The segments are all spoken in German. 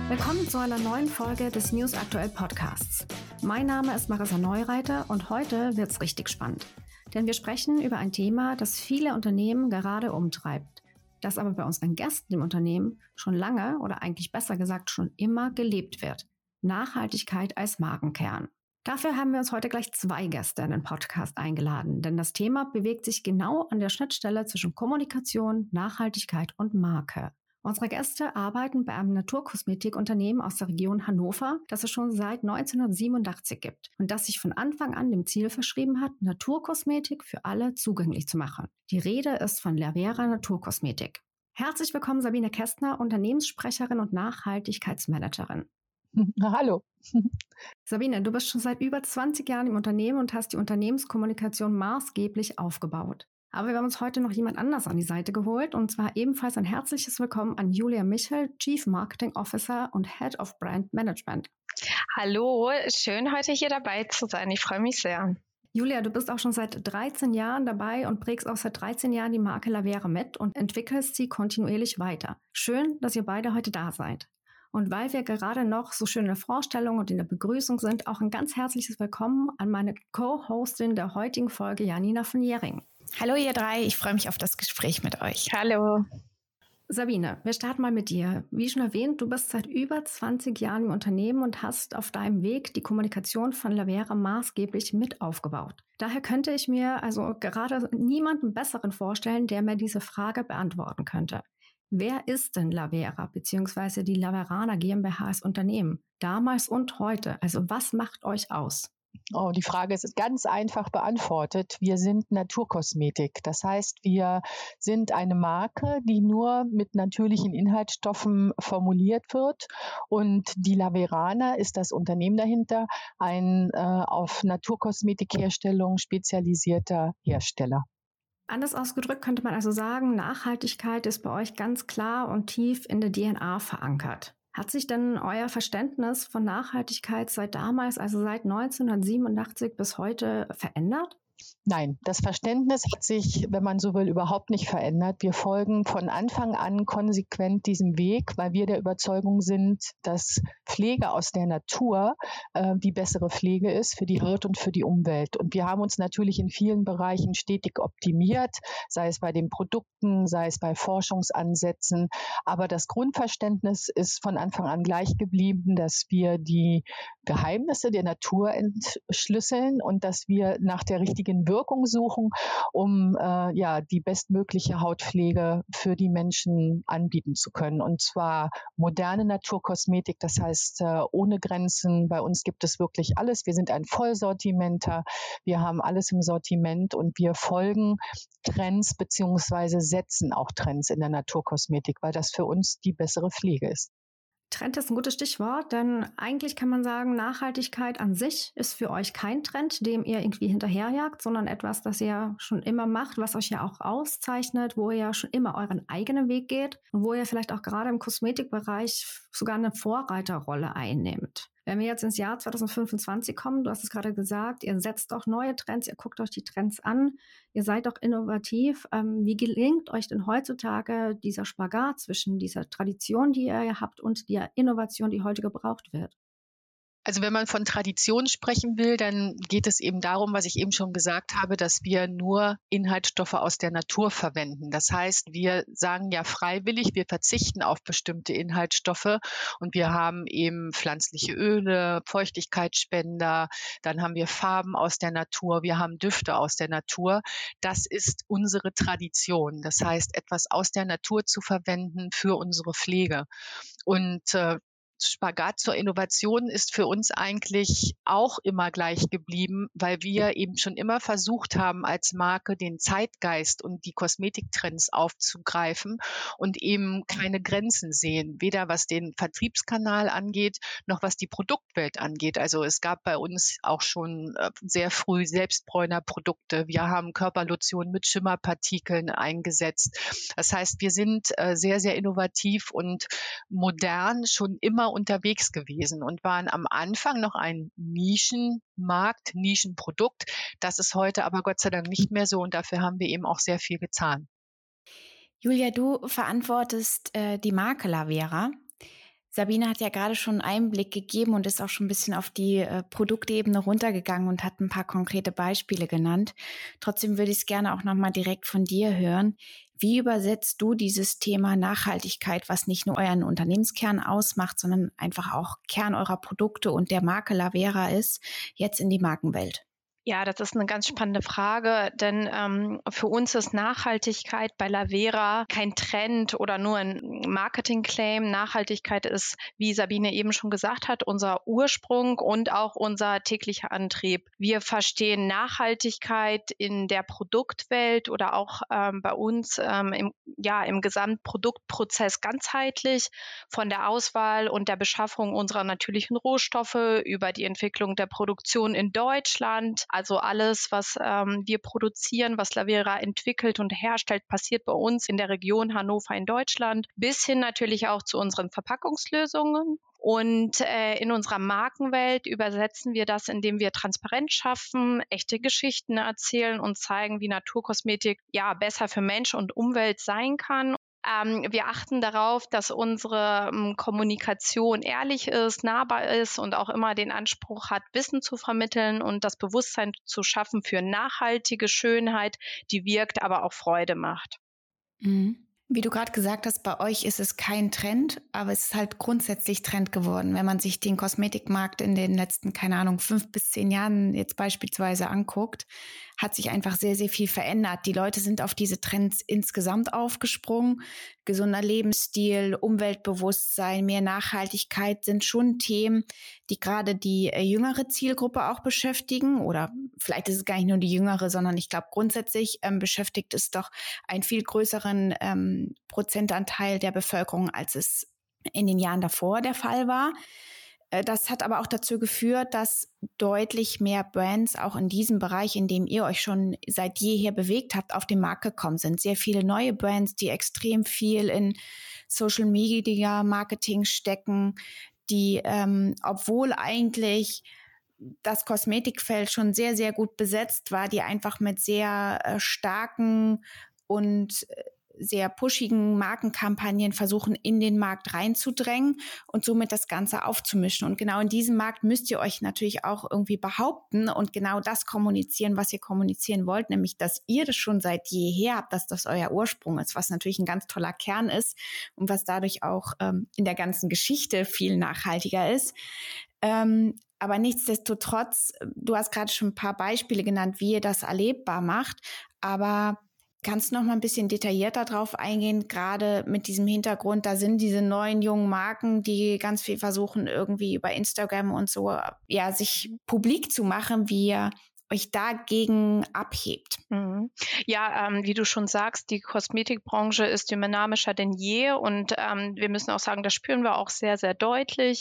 Willkommen zu einer neuen Folge des News Aktuell Podcasts. Mein Name ist Marissa Neureiter und heute wird's richtig spannend. Denn wir sprechen über ein Thema, das viele Unternehmen gerade umtreibt, das aber bei unseren Gästen im Unternehmen schon lange oder eigentlich besser gesagt schon immer gelebt wird. Nachhaltigkeit als Markenkern. Dafür haben wir uns heute gleich 2 Gäste in den Podcast eingeladen, denn das Thema bewegt sich genau an der Schnittstelle zwischen Kommunikation, Nachhaltigkeit und Marke. Unsere Gäste arbeiten bei einem Naturkosmetikunternehmen aus der Region Hannover, das es schon seit 1987 gibt und das sich von Anfang an dem Ziel verschrieben hat, Naturkosmetik für alle zugänglich zu machen. Die Rede ist von Lavera Naturkosmetik. Herzlich willkommen, Sabine Kästner, Unternehmenssprecherin und Nachhaltigkeitsmanagerin. Hallo. Sabine, du bist schon seit über 20 Jahren im Unternehmen und hast die Unternehmenskommunikation maßgeblich aufgebaut. Aber wir haben uns heute noch jemand anders an die Seite geholt und zwar ebenfalls ein herzliches Willkommen an Julia Michel, Chief Marketing Officer und Head of Brand Management. Hallo, schön heute hier dabei zu sein. Ich freue mich sehr. Julia, du bist auch schon seit 13 Jahren dabei und prägst auch seit 13 Jahren die Marke Lavera mit und entwickelst sie kontinuierlich weiter. Schön, dass ihr beide heute da seid. Und weil wir gerade noch so schön in der Vorstellung und in der Begrüßung sind, auch ein ganz herzliches Willkommen an meine Co-Hostin der heutigen Folge, Janina von Jering. Hallo ihr 3, ich freue mich auf das Gespräch mit euch. Hallo. Sabine, wir starten mal mit dir. Wie schon erwähnt, du bist seit über 20 Jahren im Unternehmen und hast auf deinem Weg die Kommunikation von Lavera maßgeblich mit aufgebaut. Daher könnte ich mir also gerade niemanden besseren vorstellen, der mir diese Frage beantworten könnte. Wer ist denn Lavera bzw. die Laveraner GmbH als Unternehmen? Damals und heute. Also was macht euch aus? Oh, die Frage ist ganz einfach beantwortet. Wir sind Naturkosmetik. Das heißt, wir sind eine Marke, die nur mit natürlichen Inhaltsstoffen formuliert wird. Und die Laveraner ist das Unternehmen dahinter, ein auf Naturkosmetikherstellung spezialisierter Hersteller. Anders ausgedrückt könnte man also sagen, Nachhaltigkeit ist bei euch ganz klar und tief in der DNA verankert. Hat sich denn euer Verständnis von Nachhaltigkeit seit damals, also seit 1987 bis heute verändert? Nein, das Verständnis hat sich, wenn man so will, überhaupt nicht verändert. Wir folgen von Anfang an konsequent diesem Weg, weil wir der Überzeugung sind, dass Pflege aus der Natur die bessere Pflege ist für die Haut und für die Umwelt. Und wir haben uns natürlich in vielen Bereichen stetig optimiert, sei es bei den Produkten, sei es bei Forschungsansätzen. Aber das Grundverständnis ist von Anfang an gleich geblieben, dass wir die Geheimnisse der Natur entschlüsseln und dass wir nach der richtigen Wirkung suchen, um die bestmögliche Hautpflege für die Menschen anbieten zu können. Und zwar moderne Naturkosmetik, das heißt ohne Grenzen. Bei uns gibt es wirklich alles. Wir sind ein Vollsortimenter. Wir haben alles im Sortiment und wir folgen Trends beziehungsweise setzen auch Trends in der Naturkosmetik, weil das für uns die bessere Pflege ist. Trend ist ein gutes Stichwort, denn eigentlich kann man sagen, Nachhaltigkeit an sich ist für euch kein Trend, dem ihr irgendwie hinterherjagt, sondern etwas, das ihr schon immer macht, was euch ja auch auszeichnet, wo ihr ja schon immer euren eigenen Weg geht und wo ihr vielleicht auch gerade im Kosmetikbereich sogar eine Vorreiterrolle einnehmt. Wenn wir jetzt ins Jahr 2025 kommen, du hast es gerade gesagt, ihr setzt auch neue Trends, ihr guckt euch die Trends an, ihr seid auch innovativ. Wie gelingt euch denn heutzutage dieser Spagat zwischen dieser Tradition, die ihr habt, und der Innovation, die heute gebraucht wird? Also wenn man von Tradition sprechen will, dann geht es eben darum, was ich eben schon gesagt habe, dass wir nur Inhaltsstoffe aus der Natur verwenden. Das heißt, wir sagen ja freiwillig, wir verzichten auf bestimmte Inhaltsstoffe und wir haben eben pflanzliche Öle, Feuchtigkeitsspender, dann haben wir Farben aus der Natur, wir haben Düfte aus der Natur. Das ist unsere Tradition. Das heißt, etwas aus der Natur zu verwenden für unsere Pflege. Und Spagat zur Innovation ist für uns eigentlich auch immer gleich geblieben, weil wir eben schon immer versucht haben, als Marke den Zeitgeist und die Kosmetiktrends aufzugreifen und eben keine Grenzen sehen, weder was den Vertriebskanal angeht, noch was die Produktwelt angeht. Also es gab bei uns auch schon sehr früh Selbstbräunerprodukte. Wir haben Körperlotionen mit Schimmerpartikeln eingesetzt. Das heißt, wir sind sehr, sehr innovativ und modern schon immer unterwegs gewesen und waren am Anfang noch ein Nischenmarkt, Nischenprodukt. Das ist heute aber Gott sei Dank nicht mehr so und dafür haben wir eben auch sehr viel getan. Julia, du verantwortest die Marke Lavera. Sabine hat ja gerade schon einen Einblick gegeben und ist auch schon ein bisschen auf die Produktebene runtergegangen und hat ein paar konkrete Beispiele genannt. Trotzdem würde ich es gerne auch nochmal direkt von dir hören. Wie übersetzt du dieses Thema Nachhaltigkeit, was nicht nur euren Unternehmenskern ausmacht, sondern einfach auch Kern eurer Produkte und der Marke Lavera ist, jetzt in die Markenwelt? Ja, das ist eine ganz spannende Frage, denn für uns ist Nachhaltigkeit bei Lavera kein Trend oder nur ein Marketing-Claim. Nachhaltigkeit ist, wie Sabine eben schon gesagt hat, unser Ursprung und auch unser täglicher Antrieb. Wir verstehen Nachhaltigkeit in der Produktwelt oder auch bei uns im Gesamtproduktprozess ganzheitlich, von der Auswahl und der Beschaffung unserer natürlichen Rohstoffe über die Entwicklung der Produktion in Deutschland. Also alles, was wir produzieren, was Lavera entwickelt und herstellt, passiert bei uns in der Region Hannover in Deutschland, bis hin natürlich auch zu unseren Verpackungslösungen. Und in unserer Markenwelt übersetzen wir das, indem wir Transparenz schaffen, echte Geschichten erzählen und zeigen, wie Naturkosmetik besser für Mensch und Umwelt sein kann. Wir achten darauf, dass unsere Kommunikation ehrlich ist, nahbar ist und auch immer den Anspruch hat, Wissen zu vermitteln und das Bewusstsein zu schaffen für nachhaltige Schönheit, die wirkt, aber auch Freude macht. Mhm. Wie du gerade gesagt hast, bei euch ist es kein Trend, aber es ist halt grundsätzlich Trend geworden. Wenn man sich den Kosmetikmarkt in den letzten, 5 bis 10 Jahren jetzt beispielsweise anguckt, hat sich einfach sehr, sehr viel verändert. Die Leute sind auf diese Trends insgesamt aufgesprungen. Gesunder Lebensstil, Umweltbewusstsein, mehr Nachhaltigkeit sind schon Themen, die gerade die jüngere Zielgruppe auch beschäftigen. Oder vielleicht ist es gar nicht nur die jüngere, sondern ich glaube grundsätzlich beschäftigt es doch einen viel größeren Prozentanteil der Bevölkerung, als es in den Jahren davor der Fall war. Das hat aber auch dazu geführt, dass deutlich mehr Brands auch in diesem Bereich, in dem ihr euch schon seit jeher bewegt habt, auf den Markt gekommen sind. Sehr viele neue Brands, die extrem viel in Social Media Marketing stecken, die, obwohl eigentlich das Kosmetikfeld schon sehr, sehr gut besetzt war, die einfach mit sehr starken und sehr pushigen Markenkampagnen versuchen, in den Markt reinzudrängen und somit das Ganze aufzumischen. Und genau in diesem Markt müsst ihr euch natürlich auch irgendwie behaupten und genau das kommunizieren, was ihr kommunizieren wollt, nämlich, dass ihr das schon seit jeher habt, dass das euer Ursprung ist, was natürlich ein ganz toller Kern ist und was dadurch auch in der ganzen Geschichte viel nachhaltiger ist. Aber nichtsdestotrotz, du hast gerade schon ein paar Beispiele genannt, wie ihr das erlebbar macht, aber kannst du noch mal ein bisschen detaillierter drauf eingehen, gerade mit diesem Hintergrund, da sind diese neuen jungen Marken, die ganz viel versuchen, irgendwie über Instagram und so, sich publik zu machen, wie ihr euch dagegen abhebt. Ja, wie du schon sagst, die Kosmetikbranche ist dynamischer denn je und wir müssen auch sagen, das spüren wir auch sehr, sehr deutlich.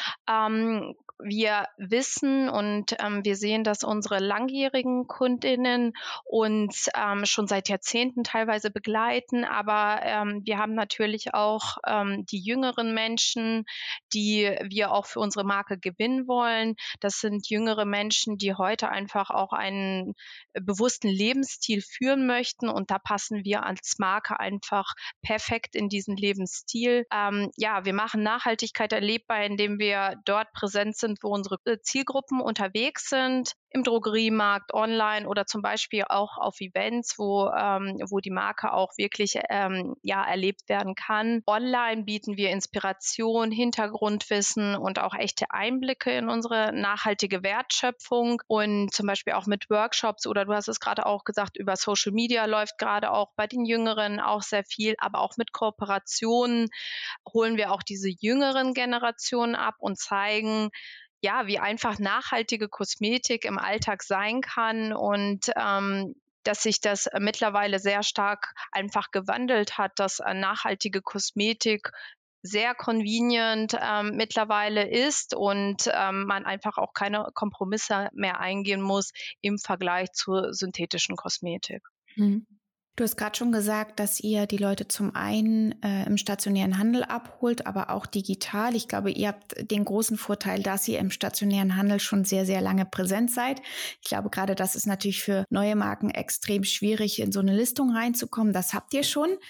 Wir wissen und wir sehen, dass unsere langjährigen Kundinnen uns schon seit Jahrzehnten teilweise begleiten, aber wir haben natürlich auch die jüngeren Menschen, die wir auch für unsere Marke gewinnen wollen. Das sind jüngere Menschen, die heute einfach auch einen bewussten Lebensstil führen möchten und da passen wir als Marke einfach perfekt in diesen Lebensstil. Wir machen Nachhaltigkeit erlebbar, indem wir dort präsent sind, wo unsere Zielgruppen unterwegs sind, im Drogeriemarkt, online oder zum Beispiel auch auf Events, wo die Marke auch wirklich erlebt werden kann. Online bieten wir Inspiration, Hintergrundwissen und auch echte Einblicke in unsere nachhaltige Wertschöpfung und zum Beispiel auch mit Workshops oder du hast es gerade auch gesagt, über Social Media läuft gerade auch bei den Jüngeren auch sehr viel, aber auch mit Kooperationen holen wir auch diese jüngeren Generationen ab und zeigen, wie einfach nachhaltige Kosmetik im Alltag sein kann und dass sich das mittlerweile sehr stark einfach gewandelt hat, dass nachhaltige Kosmetik sehr convenient mittlerweile ist und man einfach auch keine Kompromisse mehr eingehen muss im Vergleich zur synthetischen Kosmetik. Du hast gerade schon gesagt, dass ihr die Leute zum einen im stationären Handel abholt, aber auch digital. Ich glaube, ihr habt den großen Vorteil, dass ihr im stationären Handel schon sehr, sehr lange präsent seid. Ich glaube, gerade das ist natürlich für neue Marken extrem schwierig, in so eine Listung reinzukommen. Das habt ihr schon.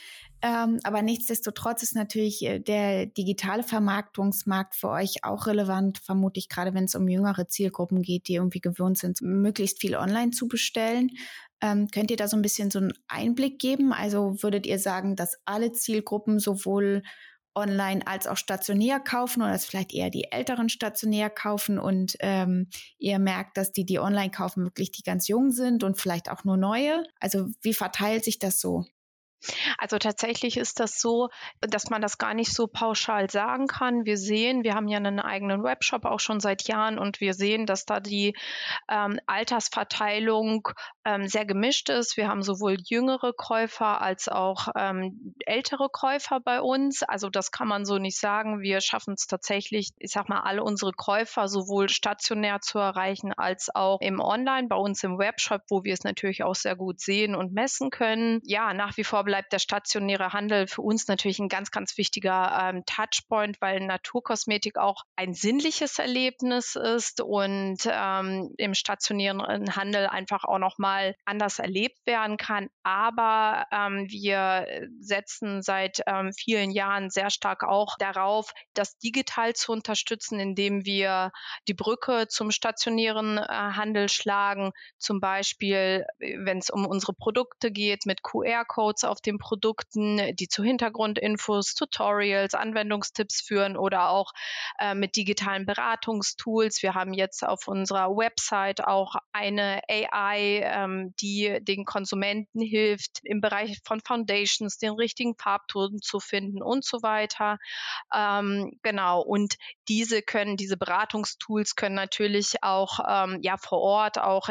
Aber nichtsdestotrotz ist natürlich der digitale Vermarktungsmarkt für euch auch relevant, vermutlich gerade wenn es um jüngere Zielgruppen geht, die irgendwie gewöhnt sind, möglichst viel online zu bestellen. Könnt ihr da so ein bisschen so einen Einblick geben? Also würdet ihr sagen, dass alle Zielgruppen sowohl online als auch stationär kaufen oder dass vielleicht eher die Älteren stationär kaufen und ihr merkt, dass die online kaufen, wirklich die ganz jung sind und vielleicht auch nur neue? Also wie verteilt sich das so? Also tatsächlich ist das so, dass man das gar nicht so pauschal sagen kann. Wir haben ja einen eigenen Webshop auch schon seit Jahren und wir sehen, dass da die Altersverteilung sehr gemischt ist. Wir haben sowohl jüngere Käufer als auch ältere Käufer bei uns. Also das kann man so nicht sagen. Wir schaffen es tatsächlich, ich sag mal, alle unsere Käufer sowohl stationär zu erreichen als auch im Online, bei uns im Webshop, wo wir es natürlich auch sehr gut sehen und messen können. Ja, nach wie vor bleibt der stationäre Handel für uns natürlich ein ganz, ganz wichtiger Touchpoint, weil Naturkosmetik auch ein sinnliches Erlebnis ist und im stationären Handel einfach auch nochmal anders erlebt werden kann. Aber wir setzen seit vielen Jahren sehr stark auch darauf, das digital zu unterstützen, indem wir die Brücke zum stationären Handel schlagen. Zum Beispiel, wenn es um unsere Produkte geht, mit QR-Codes auf den Produkten, die zu Hintergrundinfos, Tutorials, Anwendungstipps führen oder auch mit digitalen Beratungstools. Wir haben jetzt auf unserer Website auch eine AI, die den Konsumenten hilft, im Bereich von Foundations den richtigen Farbton zu finden und so weiter. Genau, und diese Beratungstools können natürlich auch vor Ort, auch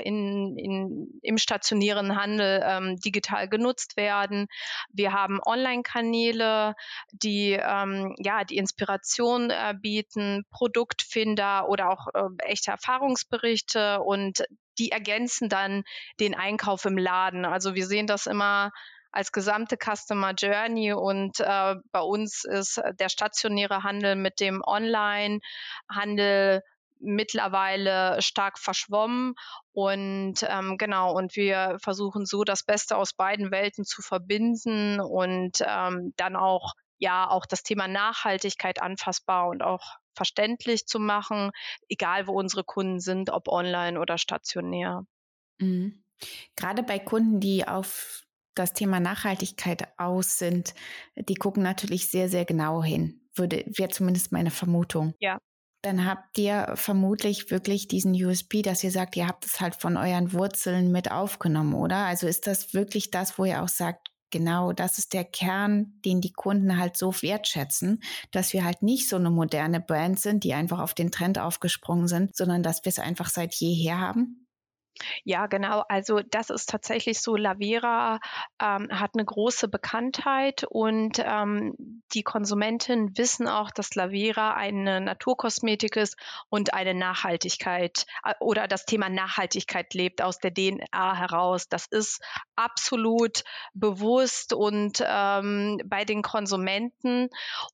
im stationären Handel digital genutzt werden. Wir haben Online-Kanäle, die die Inspiration bieten, Produktfinder oder auch echte Erfahrungsberichte und die ergänzen dann den Einkauf im Laden. Also wir sehen das immer als gesamte Customer Journey und bei uns ist der stationäre Handel mit dem Online-Handel mittlerweile stark verschwommen und und wir versuchen so das Beste aus beiden Welten zu verbinden und dann auch das Thema Nachhaltigkeit anfassbar und auch verständlich zu machen, egal wo unsere Kunden sind, ob online oder stationär. Mhm. Gerade bei Kunden, die auf das Thema Nachhaltigkeit aus sind, die gucken natürlich sehr, sehr genau hin. Wäre zumindest meine Vermutung. Ja. Dann habt ihr vermutlich wirklich diesen USP, dass ihr sagt, ihr habt es halt von euren Wurzeln mit aufgenommen, oder? Also ist das wirklich das, wo ihr auch sagt, genau, das ist der Kern, den die Kunden halt so wertschätzen, dass wir halt nicht so eine moderne Brand sind, die einfach auf den Trend aufgesprungen sind, sondern dass wir es einfach seit jeher haben? Ja, genau. Also das ist tatsächlich so. Lavera hat eine große Bekanntheit und die Konsumenten wissen auch, dass Lavera eine Naturkosmetik ist und eine Nachhaltigkeit oder das Thema Nachhaltigkeit lebt aus der DNA heraus. Das ist absolut bewusst und bei den Konsumenten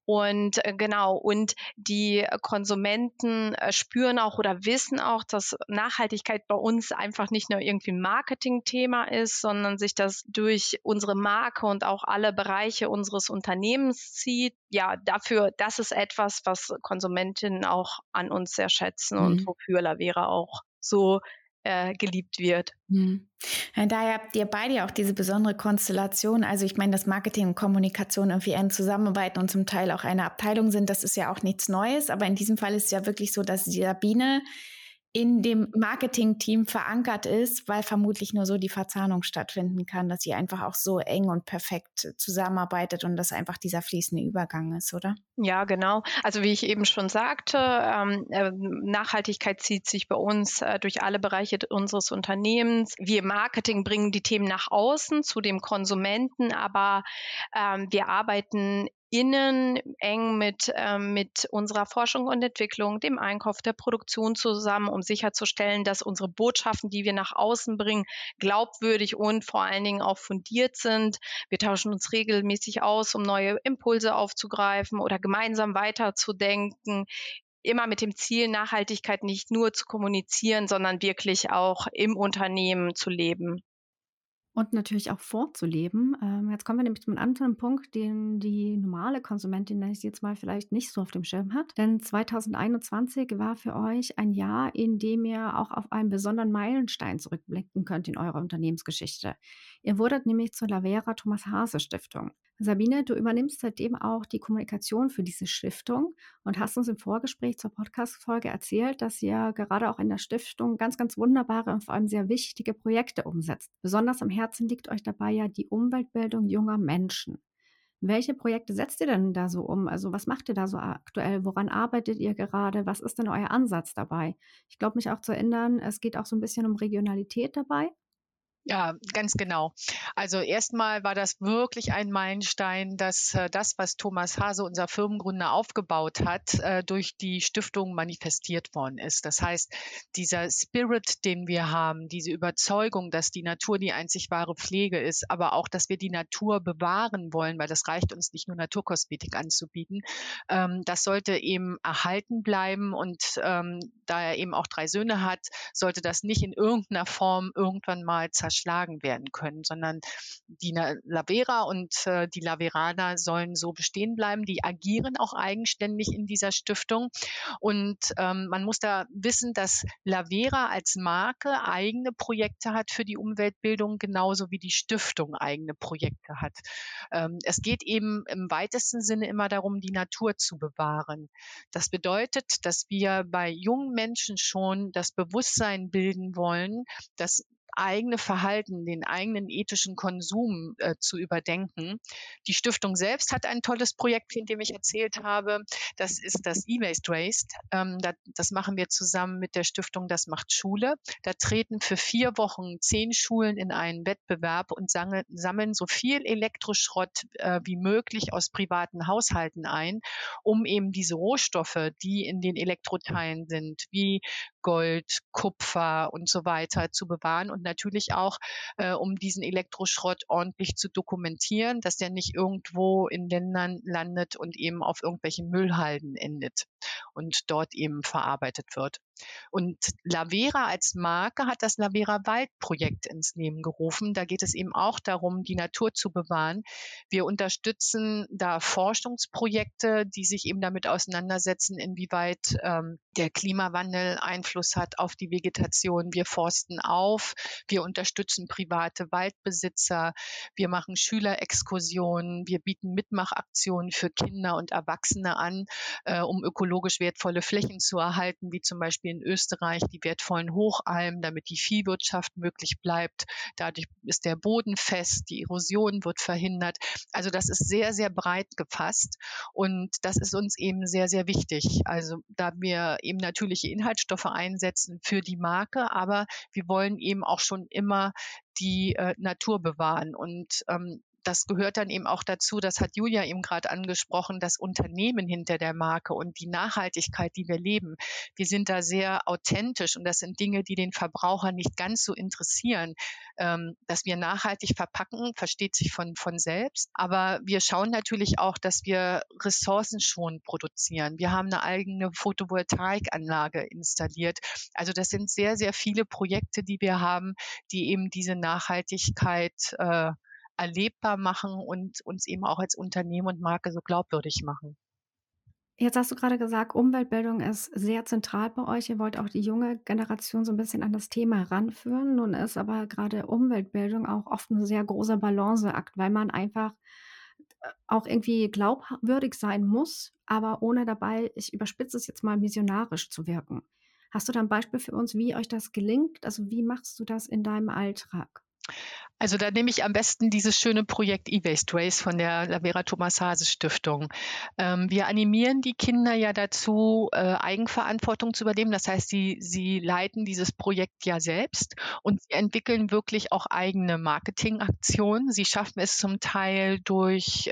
und genau. Und die Konsumenten spüren auch oder wissen auch, dass Nachhaltigkeit bei uns einfach nicht nur irgendwie ein Marketingthema ist, sondern sich das durch unsere Marke und auch alle Bereiche unseres Unternehmens zieht. Ja, das ist etwas, was Konsumentinnen auch an uns sehr schätzen und wofür Lavera auch so geliebt wird. Daher habt ihr beide ja auch diese besondere Konstellation. Also ich meine, dass Marketing und Kommunikation irgendwie eng zusammenarbeiten und zum Teil auch eine Abteilung sind, das ist ja auch nichts Neues. Aber in diesem Fall ist es ja wirklich so, dass die Sabine in dem Marketing-Team verankert ist, weil vermutlich nur so die Verzahnung stattfinden kann, dass sie einfach auch so eng und perfekt zusammenarbeitet und das einfach dieser fließende Übergang ist, oder? Ja, genau. Also wie ich eben schon sagte, Nachhaltigkeit zieht sich bei uns durch alle Bereiche unseres Unternehmens. Wir im Marketing bringen die Themen nach außen zu dem Konsumenten, aber wir arbeiten innen eng mit unserer Forschung und Entwicklung, dem Einkauf, der Produktion zusammen, um sicherzustellen, dass unsere Botschaften, die wir nach außen bringen, glaubwürdig und vor allen Dingen auch fundiert sind. Wir tauschen uns regelmäßig aus, um neue Impulse aufzugreifen oder gemeinsam weiterzudenken. Immer mit dem Ziel, Nachhaltigkeit nicht nur zu kommunizieren, sondern wirklich auch im Unternehmen zu leben. Und natürlich auch vorzuleben. Jetzt kommen wir nämlich zu einem anderen Punkt, den die normale Konsumentin, nenne ich sie jetzt mal, vielleicht nicht so auf dem Schirm hat. Denn 2021 war für euch ein Jahr, in dem ihr auch auf einen besonderen Meilenstein zurückblicken könnt in eurer Unternehmensgeschichte. Ihr wurdet nämlich zur Lavera Thomas Hase Stiftung. Sabine, du übernimmst seitdem auch die Kommunikation für diese Stiftung und hast uns im Vorgespräch zur Podcast-Folge erzählt, dass ihr gerade auch in der Stiftung ganz, ganz wunderbare und vor allem sehr wichtige Projekte umsetzt. Besonders am Herzen liegt euch dabei ja die Umweltbildung junger Menschen. Welche Projekte setzt ihr denn da so um? Also was macht ihr da so aktuell? Woran arbeitet ihr gerade? Was ist denn euer Ansatz dabei? Ich glaube, mich auch zu erinnern, es geht auch so ein bisschen um Regionalität dabei. Ja, ganz genau. Also erstmal war das wirklich ein Meilenstein, dass das, was Thomas Hase, unser Firmengründer, aufgebaut hat, durch die Stiftung manifestiert worden ist. Das heißt, dieser Spirit, den wir haben, diese Überzeugung, dass die Natur die einzig wahre Pflege ist, aber auch, dass wir die Natur bewahren wollen, weil das reicht uns nicht nur Naturkosmetik anzubieten, das sollte eben erhalten bleiben. Und da er eben auch 3 Söhne hat, sollte das nicht in irgendeiner Form irgendwann mal zerschlagen werden können, sondern die Lavera und die Laveraner sollen so bestehen bleiben. Die agieren auch eigenständig in dieser Stiftung. Und man muss da wissen, dass Lavera als Marke eigene Projekte hat für die Umweltbildung, genauso wie die Stiftung eigene Projekte hat. Es geht eben im weitesten Sinne immer darum, die Natur zu bewahren. Das bedeutet, dass wir bei jungen Menschen schon das Bewusstsein bilden wollen, dass eigene Verhalten, den eigenen ethischen Konsum zu überdenken. Die Stiftung selbst hat ein tolles Projekt, von dem ich erzählt habe. Das ist das E-Waste Race. Das machen wir zusammen mit der Stiftung Das macht Schule. Da treten für 4 Wochen 10 Schulen in einen Wettbewerb und sammeln so viel Elektroschrott wie möglich aus privaten Haushalten ein, um eben diese Rohstoffe, die in den Elektroteilen sind, wie Gold, Kupfer und so weiter, zu bewahren und natürlich auch, um diesen Elektroschrott ordentlich zu dokumentieren, dass der nicht irgendwo in Ländern landet und eben auf irgendwelchen Müllhalden endet und dort eben verarbeitet wird. Und Lavera als Marke hat das Lavera Waldprojekt ins Leben gerufen. Da geht es eben auch darum, die Natur zu bewahren. Wir unterstützen da Forschungsprojekte, die sich eben damit auseinandersetzen, inwieweit der Klimawandel Einfluss hat auf die Vegetation. Wir forsten auf, wir unterstützen private Waldbesitzer, wir machen Schülerexkursionen, wir bieten Mitmachaktionen für Kinder und Erwachsene an, um ökologisch wertvolle Flächen zu erhalten, wie zum Beispiel in Österreich die wertvollen Hochalmen, damit die Viehwirtschaft möglich bleibt. Dadurch ist der Boden fest, die Erosion wird verhindert. Also das ist sehr, sehr breit gefasst und das ist uns eben sehr, sehr wichtig. Also da wir eben natürliche Inhaltsstoffe einsetzen für die Marke, aber wir wollen eben auch schon immer die Natur bewahren und das gehört dann eben auch dazu, das hat Julia eben gerade angesprochen, das Unternehmen hinter der Marke und die Nachhaltigkeit, die wir leben. Wir sind da sehr authentisch und das sind Dinge, die den Verbraucher nicht ganz so interessieren. Dass wir nachhaltig verpacken, versteht sich von selbst. Aber wir schauen natürlich auch, dass wir ressourcenschonend produzieren. Wir haben eine eigene Photovoltaikanlage installiert. Also das sind sehr, sehr viele Projekte, die wir haben, die eben diese Nachhaltigkeit erlebbar machen und uns eben auch als Unternehmen und Marke so glaubwürdig machen. Jetzt hast du gerade gesagt, Umweltbildung ist sehr zentral bei euch. Ihr wollt auch die junge Generation so ein bisschen an das Thema ranführen. Nun ist aber gerade Umweltbildung auch oft ein sehr großer Balanceakt, weil man einfach auch irgendwie glaubwürdig sein muss, aber ohne dabei, ich überspitze es jetzt mal, missionarisch zu wirken. Hast du da ein Beispiel für uns, wie euch das gelingt? Also, wie machst du das in deinem Alltag? Also da nehme ich am besten dieses schöne Projekt E-Waste Race von der Lavera Thomas Hase Stiftung. Wir animieren die Kinder ja dazu, Eigenverantwortung zu übernehmen. Das heißt, sie leiten dieses Projekt ja selbst und sie entwickeln wirklich auch eigene Marketingaktionen. Sie schaffen es zum Teil durch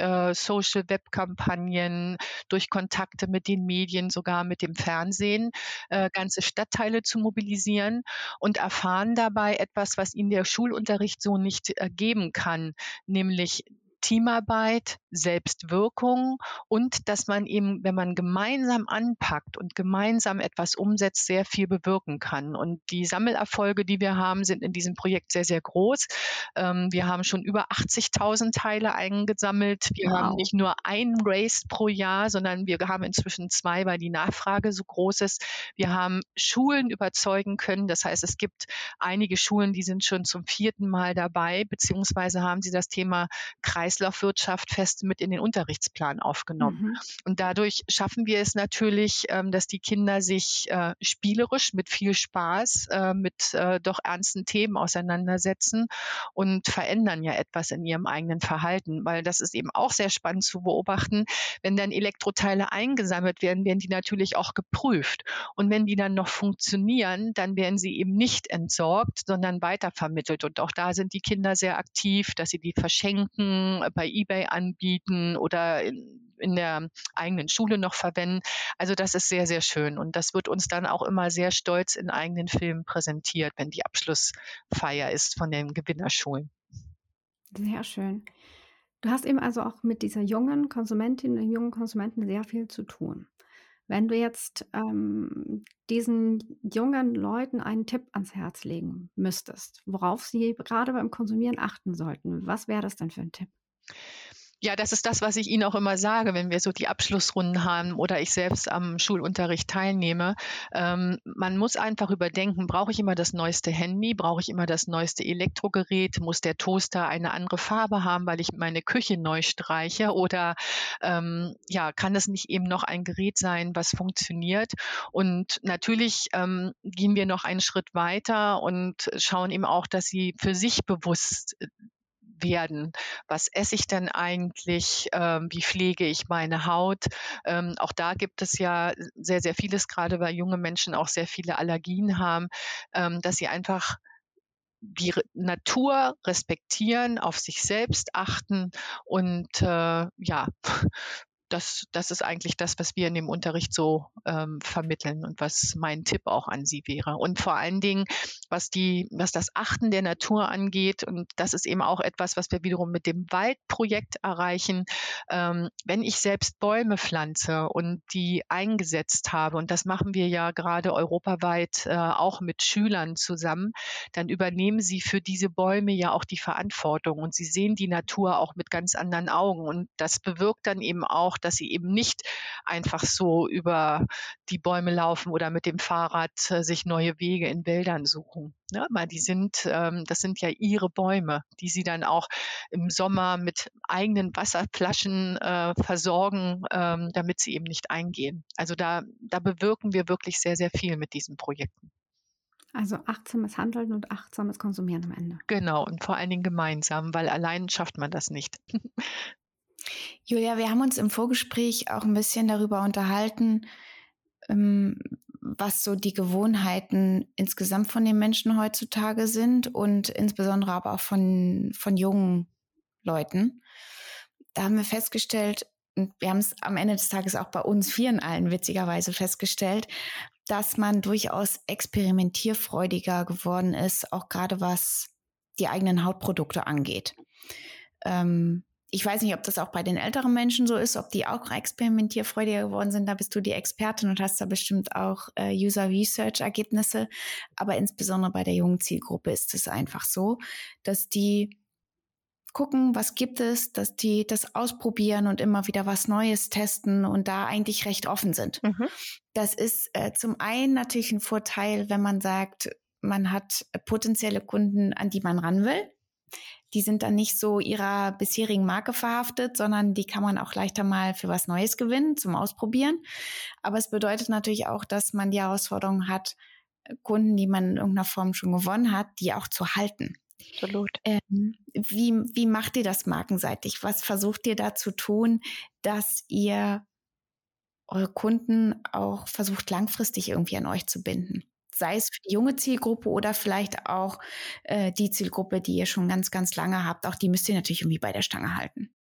Social-Web-Kampagnen, durch Kontakte mit den Medien, sogar mit dem Fernsehen, ganze Stadtteile zu mobilisieren und erfahren dabei etwas, was ihnen der Schulunterricht so nicht geben kann, nämlich Teamarbeit, Selbstwirkung und dass man eben, wenn man gemeinsam anpackt und gemeinsam etwas umsetzt, sehr viel bewirken kann. Und die Sammelerfolge, die wir haben, sind in diesem Projekt sehr, sehr groß. Wir haben schon über 80.000 Teile eingesammelt. Wir haben nicht nur ein Race pro Jahr, sondern wir haben inzwischen 2, weil die Nachfrage so groß ist. Wir haben Schulen überzeugen können. Das heißt, es gibt einige Schulen, die sind schon zum 4. Mal dabei, beziehungsweise haben sie das Thema Kreislaufwirtschaft fest mit in den Unterrichtsplan aufgenommen. Und dadurch schaffen wir es natürlich, dass die Kinder sich spielerisch mit viel Spaß mit doch ernsten Themen auseinandersetzen und verändern ja etwas in ihrem eigenen Verhalten, weil das ist eben auch sehr spannend zu beobachten. Wenn dann Elektroteile eingesammelt werden, werden die natürlich auch geprüft. Und wenn die dann noch funktionieren, dann werden sie eben nicht entsorgt, sondern weitervermittelt. Und auch da sind die Kinder sehr aktiv, dass sie die verschenken, bei eBay anbieten oder in der eigenen Schule noch verwenden. Also das ist sehr, sehr schön. Und das wird uns dann auch immer sehr stolz in eigenen Filmen präsentiert, wenn die Abschlussfeier ist von den Gewinnerschulen. Sehr schön. Du hast eben also auch mit dieser jungen Konsumentin und jungen Konsumenten sehr viel zu tun. Wenn du jetzt diesen jungen Leuten einen Tipp ans Herz legen müsstest, worauf sie gerade beim Konsumieren achten sollten, was wäre das denn für ein Tipp? Ja, das ist das, was ich Ihnen auch immer sage, wenn wir so die Abschlussrunden haben oder ich selbst am Schulunterricht teilnehme. Man muss einfach überdenken, brauche ich immer das neueste Handy, brauche ich immer das neueste Elektrogerät, muss der Toaster eine andere Farbe haben, weil ich meine Küche neu streiche oder kann es nicht eben noch ein Gerät sein, was funktioniert? Und natürlich gehen wir noch einen Schritt weiter und schauen eben auch, dass sie für sich bewusst werden. Was esse ich denn eigentlich? Wie pflege ich meine Haut? Auch da gibt es ja sehr, sehr vieles, gerade weil junge Menschen auch sehr viele Allergien haben, dass sie einfach die Natur respektieren, auf sich selbst achten und das ist eigentlich das, was wir in dem Unterricht so vermitteln und was mein Tipp auch an Sie wäre. Und vor allen Dingen, was das Achten der Natur angeht, und das ist eben auch etwas, was wir wiederum mit dem Waldprojekt erreichen, wenn ich selbst Bäume pflanze und die eingesetzt habe, und das machen wir ja gerade europaweit auch mit Schülern zusammen, dann übernehmen sie für diese Bäume ja auch die Verantwortung und sie sehen die Natur auch mit ganz anderen Augen. Und das bewirkt dann eben auch, dass sie eben nicht einfach so über die Bäume laufen oder mit dem Fahrrad sich neue Wege in Wäldern suchen. Ja, weil das sind ja ihre Bäume, die sie dann auch im Sommer mit eigenen Wasserflaschen versorgen, damit sie eben nicht eingehen. Also da bewirken wir wirklich sehr, sehr viel mit diesen Projekten. Also achtsames Handeln und achtsames Konsumieren am Ende. Genau, und vor allen Dingen gemeinsam, weil allein schafft man das nicht. Julia, wir haben uns im Vorgespräch auch ein bisschen darüber unterhalten, was so die Gewohnheiten insgesamt von den Menschen heutzutage sind und insbesondere aber auch von jungen Leuten. Da haben wir festgestellt, und wir haben es am Ende des Tages auch bei uns vieren allen witzigerweise festgestellt, dass man durchaus experimentierfreudiger geworden ist, auch gerade was die eigenen Hautprodukte angeht. Ich weiß nicht, ob das auch bei den älteren Menschen so ist, ob die auch experimentierfreudiger geworden sind. Da bist du die Expertin und hast da bestimmt auch User-Research-Ergebnisse. Aber insbesondere bei der jungen Zielgruppe ist es einfach so, dass die gucken, was gibt es, dass die das ausprobieren und immer wieder was Neues testen und da eigentlich recht offen sind. Das ist zum einen natürlich ein Vorteil, wenn man sagt, man hat potenzielle Kunden, an die man ran will. Die sind dann nicht so ihrer bisherigen Marke verhaftet, sondern die kann man auch leichter mal für was Neues gewinnen, zum Ausprobieren. Aber es bedeutet natürlich auch, dass man die Herausforderung hat, Kunden, die man in irgendeiner Form schon gewonnen hat, die auch zu halten. Absolut. Wie macht ihr das markenseitig? Was versucht ihr da zu tun, dass ihr eure Kunden auch versucht, langfristig irgendwie an euch zu binden? Sei es für die junge Zielgruppe oder vielleicht auch die Zielgruppe, die ihr schon ganz, ganz lange habt. Auch die müsst ihr natürlich irgendwie bei der Stange halten.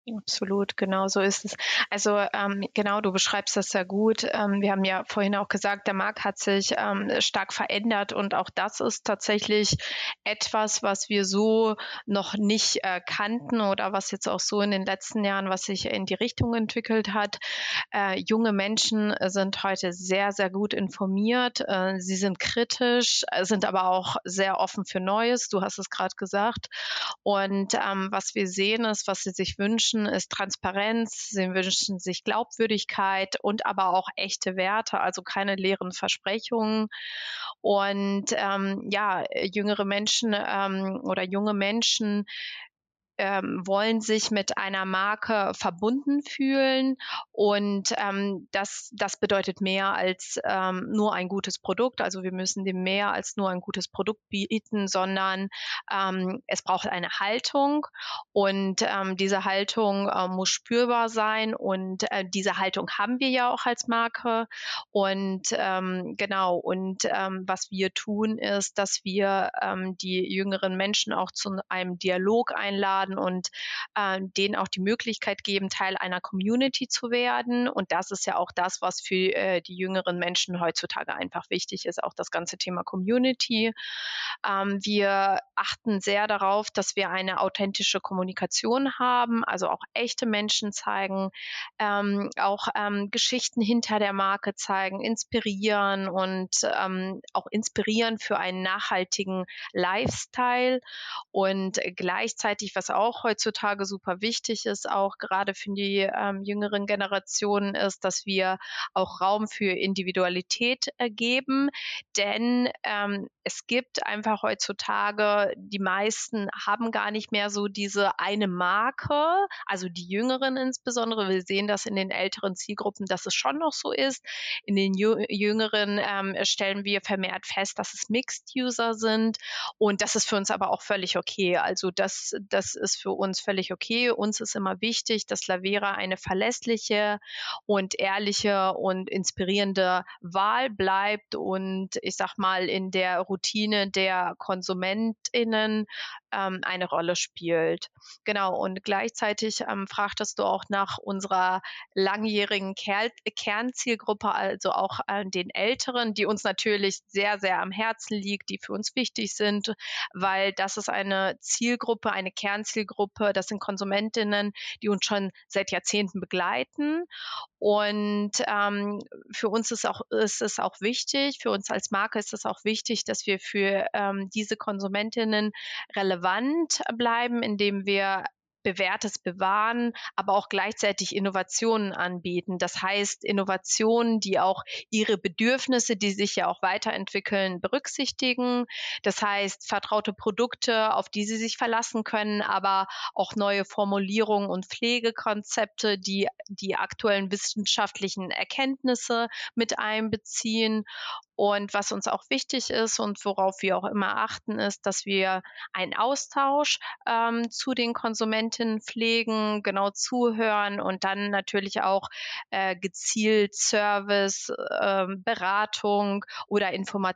Absolut, genau so ist es. Also genau, du beschreibst das sehr gut. Wir haben ja vorhin auch gesagt, der Markt hat sich stark verändert und auch das ist tatsächlich etwas, was wir so noch nicht kannten oder was jetzt auch so in den letzten Jahren, was sich in die Richtung entwickelt hat. Junge Menschen sind heute sehr, sehr gut informiert. Sie sind kritisch, sind aber auch sehr offen für Neues. Du hast es gerade gesagt. Und was wir sehen ist, was sie sich wünschen, ist Transparenz. Sie wünschen sich Glaubwürdigkeit und aber auch echte Werte, also keine leeren Versprechungen. Und jüngere Menschen oder junge Menschen wollen sich mit einer Marke verbunden fühlen und das bedeutet mehr als nur ein gutes Produkt. Also wir müssen dem mehr als nur ein gutes Produkt bieten, sondern es braucht eine Haltung und diese Haltung muss spürbar sein und diese Haltung haben wir ja auch als Marke und was wir tun ist, dass wir die jüngeren Menschen auch zu einem Dialog einladen und denen auch die Möglichkeit geben, Teil einer Community zu werden. Und das ist ja auch das, was für die jüngeren Menschen heutzutage einfach wichtig ist, auch das ganze Thema Community. Wir achten sehr darauf, dass wir eine authentische Kommunikation haben, also auch echte Menschen zeigen, Geschichten hinter der Marke zeigen, inspirieren und auch inspirieren für einen nachhaltigen Lifestyle und gleichzeitig, was auch heutzutage super wichtig ist, auch gerade für die jüngeren Generationen, ist, dass wir auch Raum für Individualität geben, denn es gibt einfach heutzutage, die meisten haben gar nicht mehr so diese eine Marke, also die Jüngeren insbesondere. Wir sehen das in den älteren Zielgruppen, dass es schon noch so ist. In den Jüngeren stellen wir vermehrt fest, dass es Mixed-User sind und das ist für uns aber auch völlig okay. Also das ist für uns völlig okay. Uns ist immer wichtig, dass Lavera eine verlässliche und ehrliche und inspirierende Wahl bleibt und ich sag mal in der Routine der KonsumentInnen eine Rolle spielt. Genau, und gleichzeitig fragtest du auch nach unserer langjährigen Kernzielgruppe, also auch den Älteren, die uns natürlich sehr, sehr am Herzen liegt, die für uns wichtig sind, weil das ist eine Zielgruppe, eine Kernzielgruppe, das sind KonsumentInnen, die uns schon seit Jahrzehnten begleiten. Und für uns ist es auch wichtig, für uns als Marke ist es auch wichtig, dass wir für diese KonsumentInnen relevant bleiben, indem wir Bewährtes bewahren, aber auch gleichzeitig Innovationen anbieten. Das heißt, Innovationen, die auch ihre Bedürfnisse, die sich ja auch weiterentwickeln, berücksichtigen. Das heißt, vertraute Produkte, auf die sie sich verlassen können, aber auch neue Formulierungen und Pflegekonzepte, die die aktuellen wissenschaftlichen Erkenntnisse mit einbeziehen. Und was uns auch wichtig ist und worauf wir auch immer achten, ist, dass wir einen Austausch zu den Konsumentinnen pflegen, genau zuhören und dann natürlich auch gezielt Service, Beratung oder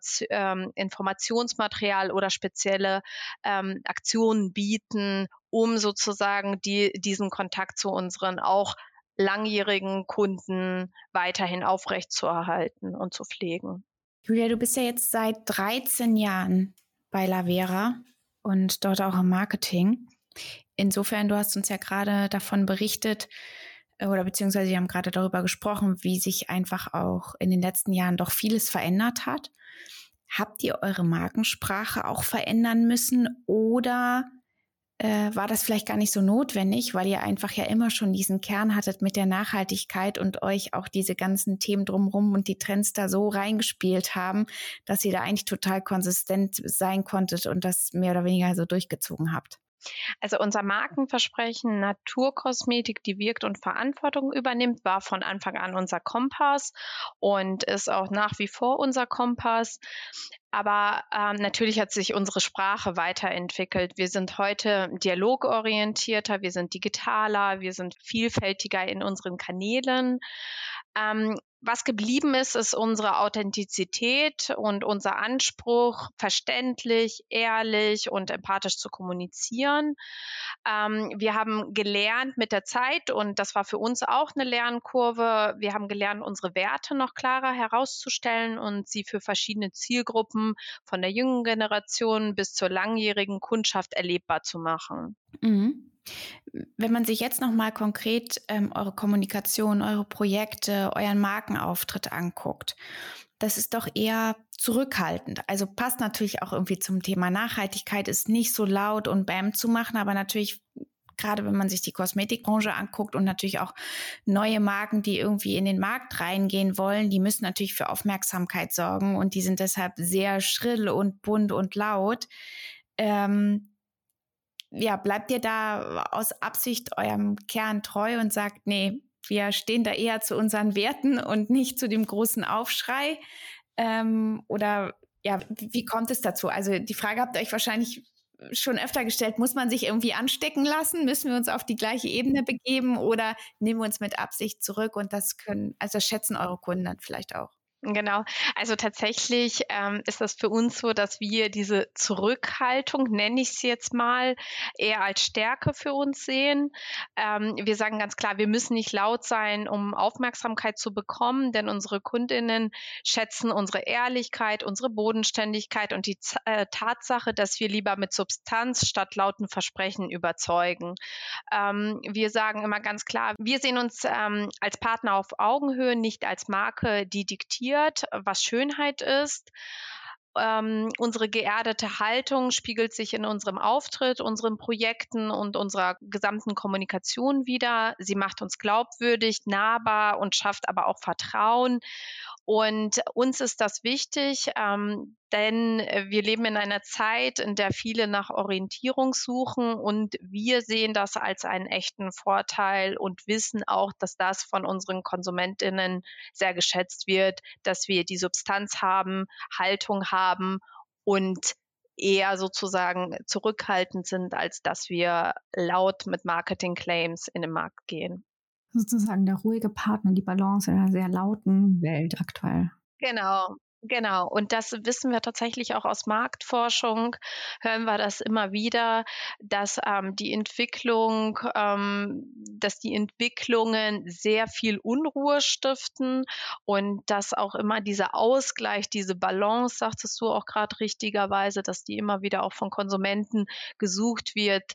Informationsmaterial oder spezielle Aktionen bieten, um sozusagen diesen Kontakt zu unseren auch langjährigen Kunden weiterhin aufrechtzuerhalten und zu pflegen. Julia, du bist ja jetzt seit 13 Jahren bei Lavera und dort auch im Marketing. Insofern, du hast uns ja gerade davon berichtet oder beziehungsweise wir haben gerade darüber gesprochen, wie sich einfach auch in den letzten Jahren doch vieles verändert hat. Habt ihr eure Markensprache auch verändern müssen oder war das vielleicht gar nicht so notwendig, weil ihr einfach ja immer schon diesen Kern hattet mit der Nachhaltigkeit und euch auch diese ganzen Themen drumherum und die Trends da so reingespielt haben, dass ihr da eigentlich total konsistent sein konntet und das mehr oder weniger so durchgezogen habt? Also unser Markenversprechen Naturkosmetik, die wirkt und Verantwortung übernimmt, war von Anfang an unser Kompass und ist auch nach wie vor unser Kompass. Aber natürlich hat sich unsere Sprache weiterentwickelt. Wir sind heute dialogorientierter, wir sind digitaler, wir sind vielfältiger in unseren Kanälen. Was geblieben ist, ist unsere Authentizität und unser Anspruch, verständlich, ehrlich und empathisch zu kommunizieren. Wir haben gelernt mit der Zeit, und das war für uns auch eine Lernkurve, wir haben gelernt, unsere Werte noch klarer herauszustellen und sie für verschiedene Zielgruppen von der jungen Generation bis zur langjährigen Kundschaft erlebbar zu machen. Mhm. Wenn man sich jetzt nochmal konkret eure Kommunikation, eure Projekte, euren Markenauftritt anguckt, das ist doch eher zurückhaltend. Also passt natürlich auch irgendwie zum Thema Nachhaltigkeit, ist nicht so laut und Bam zu machen, aber natürlich, gerade wenn man sich die Kosmetikbranche anguckt und natürlich auch neue Marken, die irgendwie in den Markt reingehen wollen, die müssen natürlich für Aufmerksamkeit sorgen und die sind deshalb sehr schrill und bunt und laut. Bleibt ihr da aus Absicht eurem Kern treu und sagt, nee, wir stehen da eher zu unseren Werten und nicht zu dem großen Aufschrei? Wie kommt es dazu? Also die Frage habt ihr euch wahrscheinlich schon öfter gestellt, muss man sich irgendwie anstecken lassen? Müssen wir uns auf die gleiche Ebene begeben oder nehmen wir uns mit Absicht zurück und das schätzen eure Kunden dann vielleicht auch? Genau, also tatsächlich ist das für uns so, dass wir diese Zurückhaltung, nenne ich es jetzt mal, eher als Stärke für uns sehen. Wir sagen ganz klar, wir müssen nicht laut sein, um Aufmerksamkeit zu bekommen, denn unsere KundInnen schätzen unsere Ehrlichkeit, unsere Bodenständigkeit und die Tatsache, dass wir lieber mit Substanz statt lauten Versprechen überzeugen. Wir sagen immer ganz klar, wir sehen uns als Partner auf Augenhöhe, nicht als Marke, die diktiert, was Schönheit ist. Unsere geerdete Haltung spiegelt sich in unserem Auftritt, unseren Projekten und unserer gesamten Kommunikation wider. Sie macht uns glaubwürdig, nahbar und schafft aber auch Vertrauen. Und uns ist das wichtig, denn wir leben in einer Zeit, in der viele nach Orientierung suchen und wir sehen das als einen echten Vorteil und wissen auch, dass das von unseren KonsumentInnen sehr geschätzt wird, dass wir die Substanz haben, Haltung haben und eher sozusagen zurückhaltend sind, als dass wir laut mit Marketing-Claims in den Markt gehen. Sozusagen der ruhige Partner, die Balance in einer sehr lauten Welt aktuell. Genau. Und das wissen wir tatsächlich auch aus Marktforschung, hören wir das immer wieder, dass die Entwicklungen sehr viel Unruhe stiften und dass auch immer dieser Ausgleich, diese Balance, sagtest du auch gerade richtigerweise, dass die immer wieder auch von Konsumenten gesucht wird.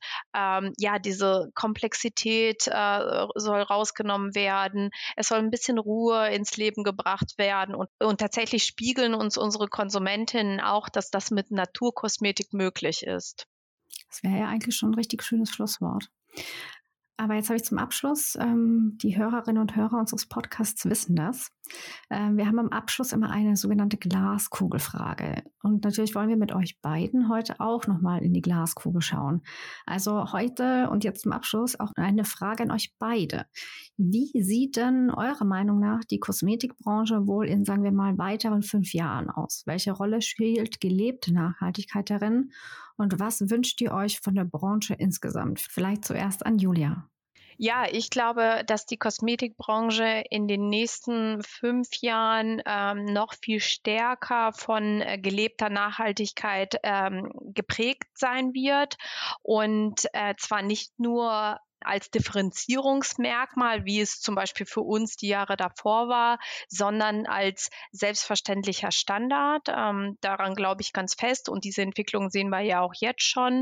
Diese Komplexität soll rausgenommen werden. Es soll ein bisschen Ruhe ins Leben gebracht werden und tatsächlich spiegeln uns unsere Konsumentinnen auch, dass das mit Naturkosmetik möglich ist. Das wäre ja eigentlich schon ein richtig schönes Schlusswort. Aber jetzt habe ich zum Abschluss, die Hörerinnen und Hörer unseres Podcasts wissen das. Wir haben am Abschluss immer eine sogenannte Glaskugelfrage. Und natürlich wollen wir mit euch beiden heute auch nochmal in die Glaskugel schauen. Also heute und jetzt zum Abschluss auch eine Frage an euch beide. Wie sieht denn eurer Meinung nach die Kosmetikbranche wohl in, sagen wir mal, weiteren 5 Jahren aus? Welche Rolle spielt gelebte Nachhaltigkeit darin? Und was wünscht ihr euch von der Branche insgesamt? Vielleicht zuerst an Julia. Ja, ich glaube, dass die Kosmetikbranche in den nächsten 5 Jahren noch viel stärker von gelebter Nachhaltigkeit geprägt sein wird und zwar nicht nur als Differenzierungsmerkmal, wie es zum Beispiel für uns die Jahre davor war, sondern als selbstverständlicher Standard. Daran glaube ich ganz fest und diese Entwicklung sehen wir ja auch jetzt schon.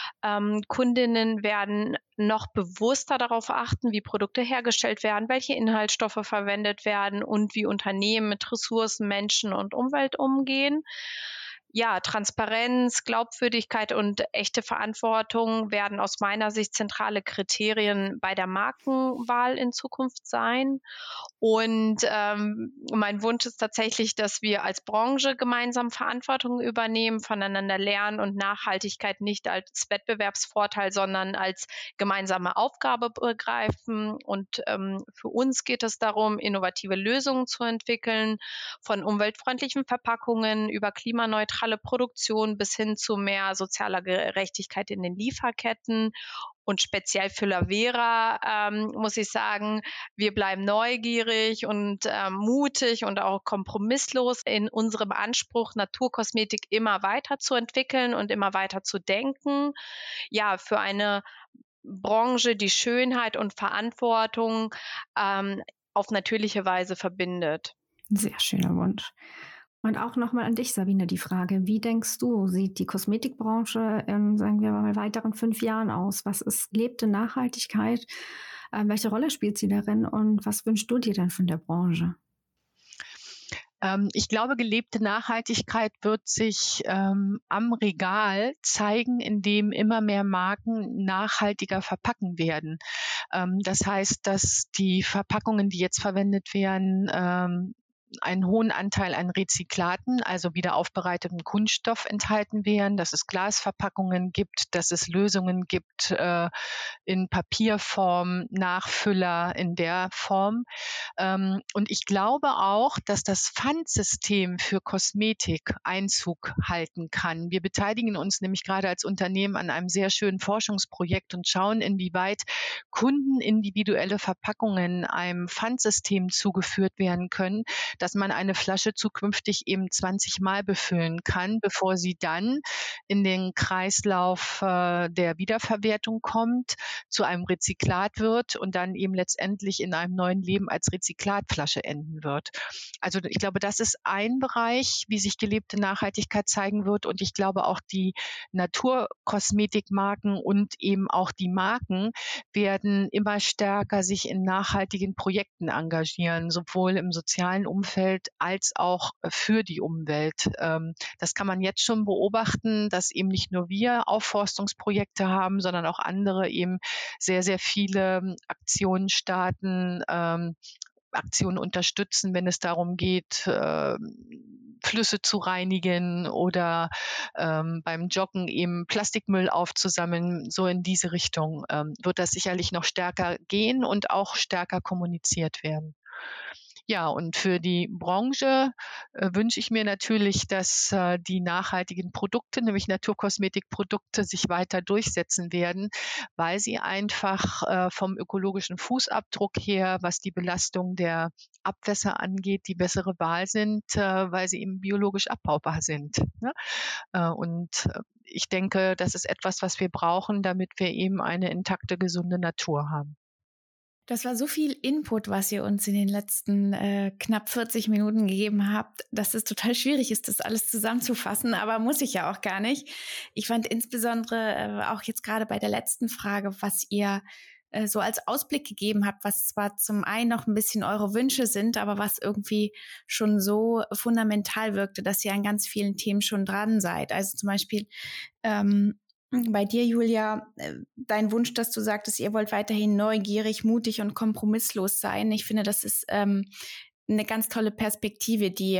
Kundinnen werden noch bewusster darauf achten, wie Produkte hergestellt werden, welche Inhaltsstoffe verwendet werden und wie Unternehmen mit Ressourcen, Menschen und Umwelt umgehen. Ja, Transparenz, Glaubwürdigkeit und echte Verantwortung werden aus meiner Sicht zentrale Kriterien bei der Markenwahl in Zukunft sein. Und mein Wunsch ist tatsächlich, dass wir als Branche gemeinsam Verantwortung übernehmen, voneinander lernen und Nachhaltigkeit nicht als Wettbewerbsvorteil, sondern als gemeinsame Aufgabe begreifen. Und für uns geht es darum, innovative Lösungen zu entwickeln, von umweltfreundlichen Verpackungen über klimaneutrale lokale Produktion bis hin zu mehr sozialer Gerechtigkeit in den Lieferketten. Und speziell für Lavera muss ich sagen, wir bleiben neugierig und mutig und auch kompromisslos in unserem Anspruch, Naturkosmetik immer weiter zu entwickeln und immer weiter zu denken. Ja, für eine Branche, die Schönheit und Verantwortung auf natürliche Weise verbindet. Ein sehr schöner Wunsch. Und auch nochmal an dich, Sabine, die Frage, wie denkst du, sieht die Kosmetikbranche in, sagen wir mal, weiteren 5 Jahren aus? Was ist gelebte Nachhaltigkeit? Welche Rolle spielt sie darin und was wünschst du dir denn von der Branche? Ich glaube, gelebte Nachhaltigkeit wird sich am Regal zeigen, indem immer mehr Marken nachhaltiger verpacken werden. Das heißt, dass die Verpackungen, die jetzt verwendet werden, einen hohen Anteil an Rezyklaten, also wiederaufbereiteten Kunststoff enthalten werden, dass es Glasverpackungen gibt, dass es Lösungen gibt in Papierform, Nachfüller in der Form. Und ich glaube auch, dass das Pfandsystem für Kosmetik Einzug halten kann. Wir beteiligen uns nämlich gerade als Unternehmen an einem sehr schönen Forschungsprojekt und schauen, inwieweit Kunden individuelle Verpackungen einem Pfandsystem zugeführt werden können, dass man eine Flasche zukünftig eben 20 Mal befüllen kann, bevor sie dann in den Kreislauf der Wiederverwertung kommt, zu einem Rezyklat wird und dann eben letztendlich in einem neuen Leben als Rezyklatflasche enden wird. Also ich glaube, das ist ein Bereich, wie sich gelebte Nachhaltigkeit zeigen wird. Und ich glaube auch die Naturkosmetikmarken und eben auch die Marken werden immer stärker sich in nachhaltigen Projekten engagieren, sowohl im sozialen Umfeld als auch für die Umwelt. Das kann man jetzt schon beobachten, dass eben nicht nur wir Aufforstungsprojekte haben, sondern auch andere eben sehr, sehr viele Aktionen starten, Aktionen unterstützen, wenn es darum geht, Flüsse zu reinigen oder beim Joggen eben Plastikmüll aufzusammeln. So in diese Richtung wird das sicherlich noch stärker gehen und auch stärker kommuniziert werden. Ja, und für die Branche wünsche ich mir natürlich, dass die nachhaltigen Produkte, nämlich Naturkosmetikprodukte, sich weiter durchsetzen werden, weil sie einfach vom ökologischen Fußabdruck her, was die Belastung der Abwässer angeht, die bessere Wahl sind, weil sie eben biologisch abbaubar sind. Ne? Und ich denke, das ist etwas, was wir brauchen, damit wir eben eine intakte, gesunde Natur haben. Das war so viel Input, was ihr uns in den letzten knapp 40 Minuten gegeben habt, dass es total schwierig ist, das alles zusammenzufassen, aber muss ich ja auch gar nicht. Ich fand insbesondere auch jetzt gerade bei der letzten Frage, was ihr so als Ausblick gegeben habt, was zwar zum einen noch ein bisschen eure Wünsche sind, aber was irgendwie schon so fundamental wirkte, dass ihr an ganz vielen Themen schon dran seid. Also zum Beispiel bei dir, Julia, dein Wunsch, dass du sagtest, ihr wollt weiterhin neugierig, mutig und kompromisslos sein. Ich finde, das ist eine ganz tolle Perspektive, die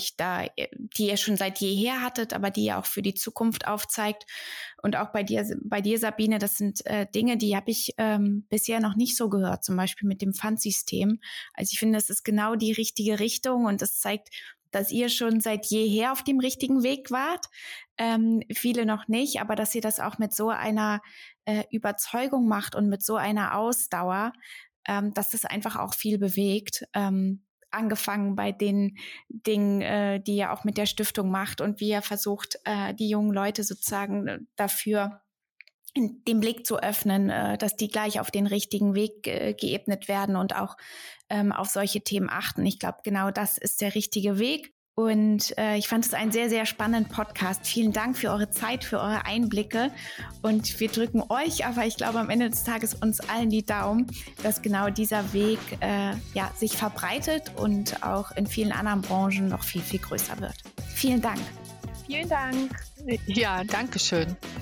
ihr schon seit jeher hattet, aber die ihr auch für die Zukunft aufzeigt. Und auch bei dir, Sabine, das sind Dinge, die habe ich bisher noch nicht so gehört, zum Beispiel mit dem Pfandsystem. Also ich finde, das ist genau die richtige Richtung und das zeigt, dass ihr schon seit jeher auf dem richtigen Weg wart. Viele noch nicht, aber dass ihr das auch mit so einer Überzeugung macht und mit so einer Ausdauer, dass das einfach auch viel bewegt. Angefangen bei den Dingen, die ihr auch mit der Stiftung macht und wie ihr versucht, die jungen Leute sozusagen dafür den Blick zu öffnen, dass die gleich auf den richtigen Weg geebnet werden und auch auf solche Themen achten. Ich glaube, genau das ist der richtige Weg. Und ich fand es einen sehr, sehr spannenden Podcast. Vielen Dank für eure Zeit, für eure Einblicke. Und wir drücken euch, aber ich glaube am Ende des Tages uns allen die Daumen, dass genau dieser Weg sich verbreitet und auch in vielen anderen Branchen noch viel, viel größer wird. Vielen Dank. Vielen Dank. Ja, danke schön.